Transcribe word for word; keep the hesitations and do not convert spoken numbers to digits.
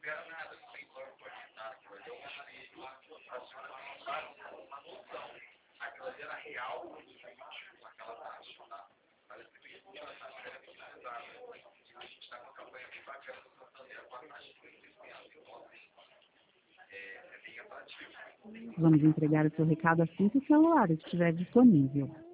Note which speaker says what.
Speaker 1: Vamos entregar o seu recado assim que o celular estiver disponível.